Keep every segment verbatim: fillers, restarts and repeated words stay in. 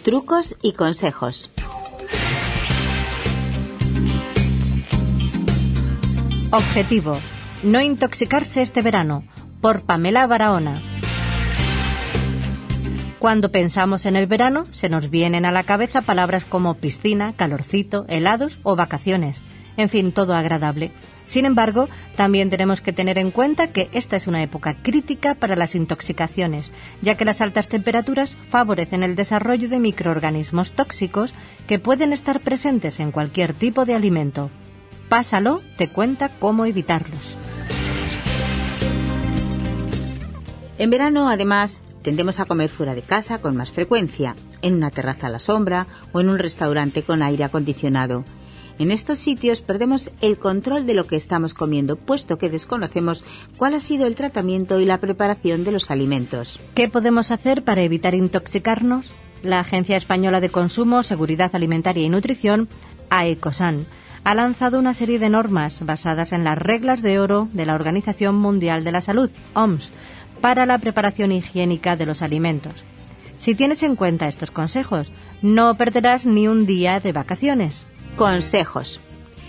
trucos y consejos. Objetivo: no intoxicarse este verano, por Pamela Barahona. Cuando pensamos en el verano, se nos vienen a la cabeza palabras como piscina, calorcito, helados o vacaciones. En fin, todo agradable. Sin embargo, también tenemos que tener en cuenta que esta es una época crítica para las intoxicaciones, ya que las altas temperaturas favorecen el desarrollo de microorganismos tóxicos que pueden estar presentes en cualquier tipo de alimento. Pásalo te cuenta cómo evitarlos. En verano, además, tendemos a comer fuera de casa con más frecuencia, en una terraza a la sombra o en un restaurante con aire acondicionado. En estos sitios perdemos el control de lo que estamos comiendo, puesto que desconocemos cuál ha sido el tratamiento y la preparación de los alimentos. ¿Qué podemos hacer para evitar intoxicarnos? La Agencia Española de Consumo, Seguridad Alimentaria y Nutrición, AECOSAN, ha lanzado una serie de normas basadas en las reglas de oro de la Organización Mundial de la Salud, O M S, para la preparación higiénica de los alimentos. Si tienes en cuenta estos consejos, no perderás ni un día de vacaciones. Consejos.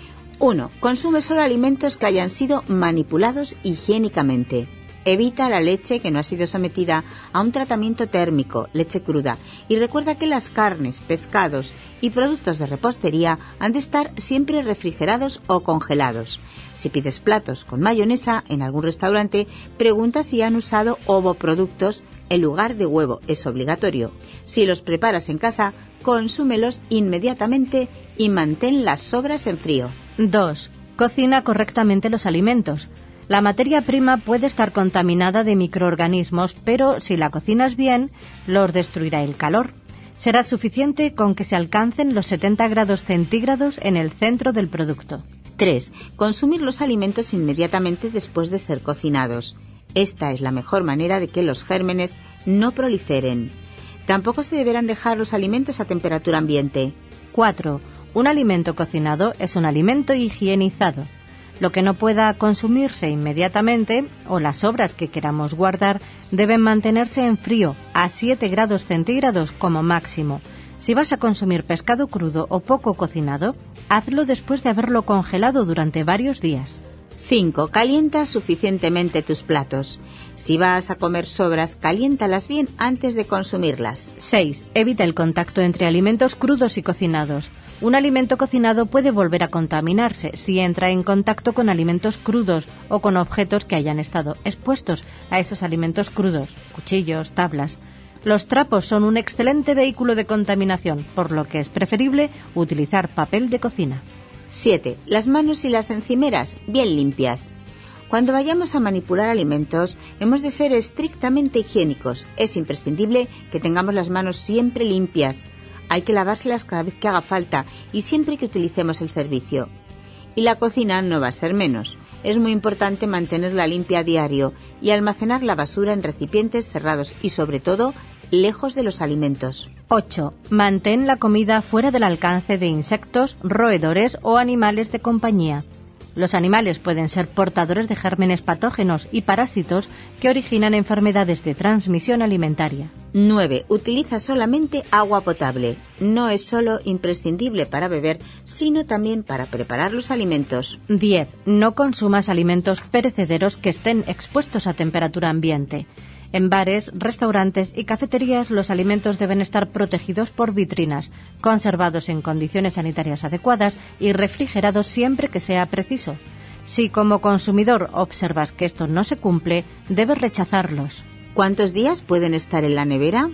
uno. Consume solo alimentos que hayan sido manipulados higiénicamente. Evita la leche que no ha sido sometida a un tratamiento térmico, leche cruda, y recuerda que las carnes, pescados y productos de repostería han de estar siempre refrigerados o congelados. Si pides platos con mayonesa en algún restaurante, pregunta si han usado ovoproductos en lugar de huevo, es obligatorio. Si los preparas en casa, consúmelos inmediatamente y mantén las sobras en frío. dos. Cocina correctamente los alimentos. La materia prima puede estar contaminada de microorganismos, pero si la cocinas bien, los destruirá el calor. Será suficiente con que se alcancen los setenta grados centígrados en el centro del producto. tres. Consumir los alimentos inmediatamente después de ser cocinados. Esta es la mejor manera de que los gérmenes no proliferen. Tampoco se deberán dejar los alimentos a temperatura ambiente. cuatro. Un alimento cocinado es un alimento higienizado. Lo que no pueda consumirse inmediatamente o las sobras que queramos guardar deben mantenerse en frío, a siete grados centígrados como máximo. Si vas a consumir pescado crudo o poco cocinado, hazlo después de haberlo congelado durante varios días. cinco. Calienta suficientemente tus platos. Si vas a comer sobras, caliéntalas bien antes de consumirlas. seis. Evita el contacto entre alimentos crudos y cocinados. Un alimento cocinado puede volver a contaminarse si entra en contacto con alimentos crudos o con objetos que hayan estado expuestos a esos alimentos crudos, cuchillos, tablas. Los trapos son un excelente vehículo de contaminación, por lo que es preferible utilizar papel de cocina. siete. Las manos y las encimeras bien limpias. Cuando vayamos a manipular alimentos, hemos de ser estrictamente higiénicos. Es imprescindible que tengamos las manos siempre limpias. Hay que lavárselas cada vez que haga falta y siempre que utilicemos el servicio. Y la cocina no va a ser menos. Es muy importante mantenerla limpia a diario y almacenar la basura en recipientes cerrados y, sobre todo, lejos de los alimentos. ocho. Mantén la comida fuera del alcance de insectos, roedores o animales de compañía. Los animales pueden ser portadores de gérmenes patógenos y parásitos que originan enfermedades de transmisión alimentaria. nueve. Utiliza solamente agua potable. No es solo imprescindible para beber, sino también para preparar los alimentos. diez. No consumas alimentos perecederos que estén expuestos a temperatura ambiente. En bares, restaurantes y cafeterías los alimentos deben estar protegidos por vitrinas, conservados en condiciones sanitarias adecuadas y refrigerados siempre que sea preciso. Si como consumidor observas que esto no se cumple, debes rechazarlos. ¿Cuántos días pueden estar en la nevera?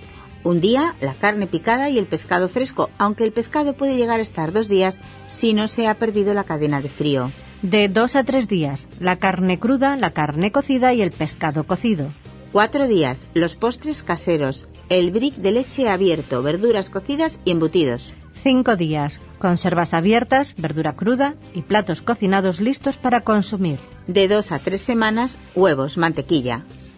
Un día, la carne picada y el pescado fresco, aunque el pescado puede llegar a estar dos días si no se ha perdido la cadena de frío. De dos a tres días, la carne cruda, la carne cocida y el pescado cocido. Cuatro días, los postres caseros, el brick de leche abierto, verduras cocidas y embutidos. Cinco días, conservas abiertas, verdura cruda y platos cocinados listos para consumir. De dos a tres semanas, huevos, mantequilla.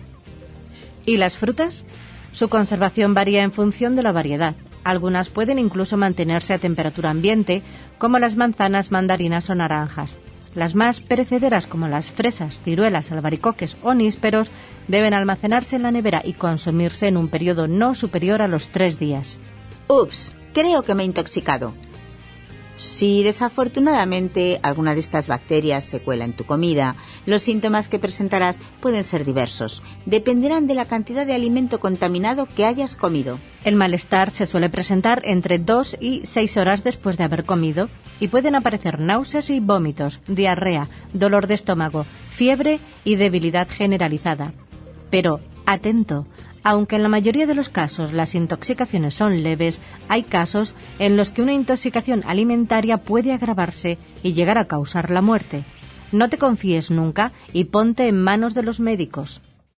¿Y las frutas? Su conservación varía en función de la variedad. Algunas pueden incluso mantenerse a temperatura ambiente, como las manzanas, mandarinas o naranjas. Las más perecederas, como las fresas, ciruelas, albaricoques o nísperos, deben almacenarse en la nevera y consumirse en un periodo no superior a los tres días. Ups, creo que me he intoxicado. Si desafortunadamente alguna de estas bacterias se cuela en tu comida, los síntomas que presentarás pueden ser diversos. Dependerán de la cantidad de alimento contaminado que hayas comido. El malestar se suele presentar entre dos y seis horas después de haber comido y pueden aparecer náuseas y vómitos, diarrea, dolor de estómago, fiebre y debilidad generalizada. Pero, atento, aunque en la mayoría de los casos las intoxicaciones son leves, hay casos en los que una intoxicación alimentaria puede agravarse y llegar a causar la muerte. No te confíes nunca y ponte en manos de los médicos.